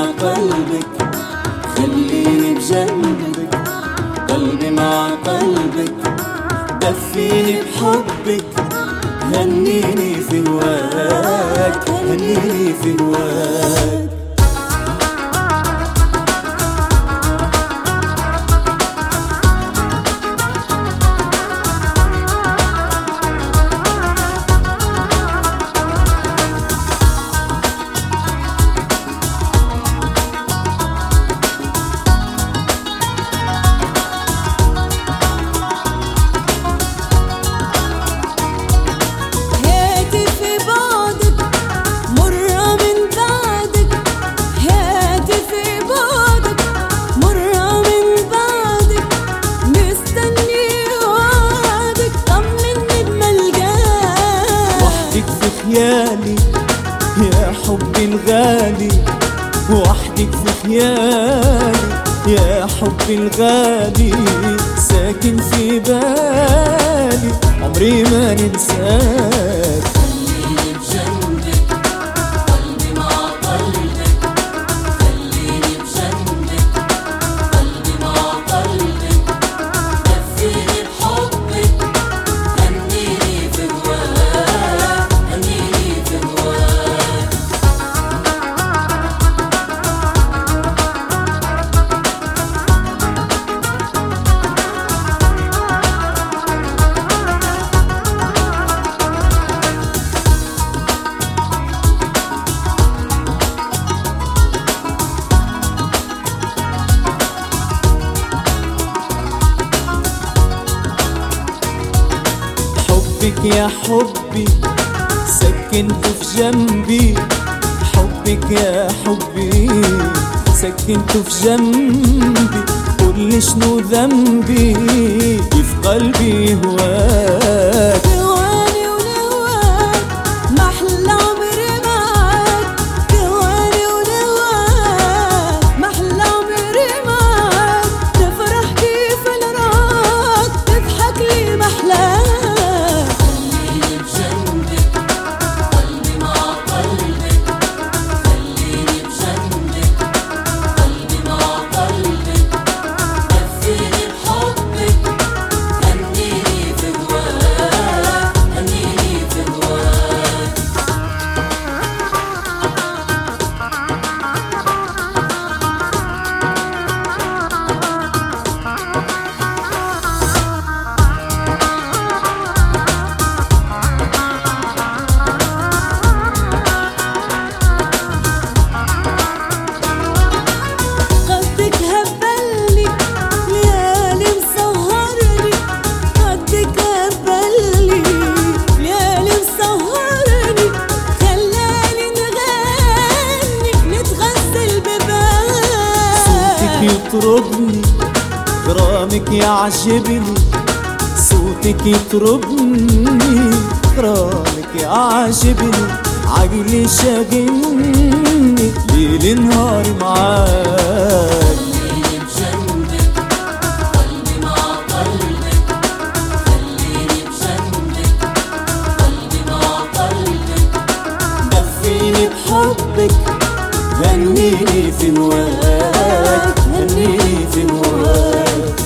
قلبك، خليني بجنبك. قلبي مع قلبك، دفيني بحبك. هنيني في هواك، هنيني في هواك. يا حبي الغالي، وحدك في خيالي. يا حبي الغالي، ساكن في بالي، عمري ما ننساك. خليني بجنبك، قلبي مع قلبك. خليني بجنبك، قلبي مع قلبك. دفيني بحبك، هنيني في هواك، هنيني في هواك. حبك يا حبي، سكنته في جنبي. حبك يا حبي، سكنته في جنبي. قولي شنو ذنبي، في قلبي هواك. هواني ولهواك، محلى عمري معاك. هواني ولهواك، محلى عمري معاك. تفرح كيف نراك، تضحك لي محلاك. يطربني غرامك يعجبني، صوتك يطربني غرامك يعجبني. عقلي شاغلني ليل نهار معاك. خليني بجنبك، قلبي مع قلبك. خليني بجنبك، قلبي مع قلبك. دفيني بحبك، هنيني في هواك، هنيني في هواك.